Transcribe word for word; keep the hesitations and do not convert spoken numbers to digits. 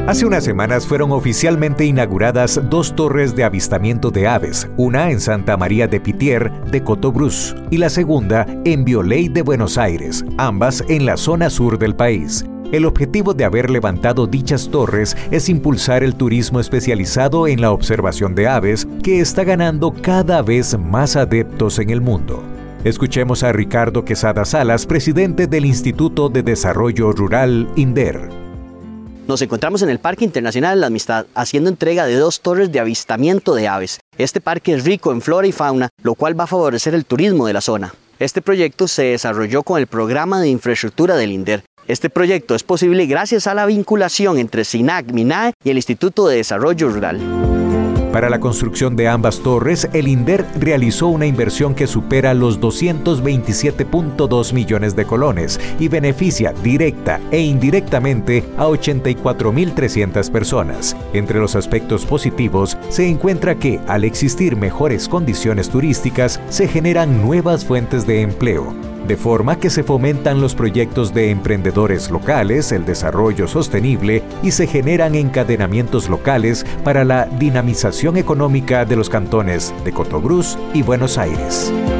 Hace unas semanas fueron oficialmente inauguradas dos torres de avistamiento de aves, una en Santa María de Pitier de Cotobruz y la segunda en Bioley de Buenos Aires, ambas en la zona sur del país. El objetivo de haber levantado dichas torres es impulsar el turismo especializado en la observación de aves, que está ganando cada vez más adeptos en el mundo. Escuchemos a Ricardo Quesada Salas, presidente del Instituto de Desarrollo Rural, INDER. Nos encontramos en el Parque Internacional La Amistad haciendo entrega de dos torres de avistamiento de aves. Este parque es rico en flora y fauna, lo cual va a favorecer el turismo de la zona. Este proyecto se desarrolló con el programa de infraestructura del INDER. Este proyecto es posible gracias a la vinculación entre SINAC, MINAE y el Instituto de Desarrollo Rural. Para la construcción de ambas torres, el INDER realizó una inversión que supera los doscientos veintisiete punto dos millones de colones y beneficia directa e indirectamente a ochenta y cuatro mil trescientas personas. Entre los aspectos positivos se encuentra que, al existir mejores condiciones turísticas, se generan nuevas fuentes de empleo, de forma que se fomentan los proyectos de emprendedores locales, el desarrollo sostenible y se generan encadenamientos locales para la dinamización económica de los cantones de Cotobruz y Buenos Aires.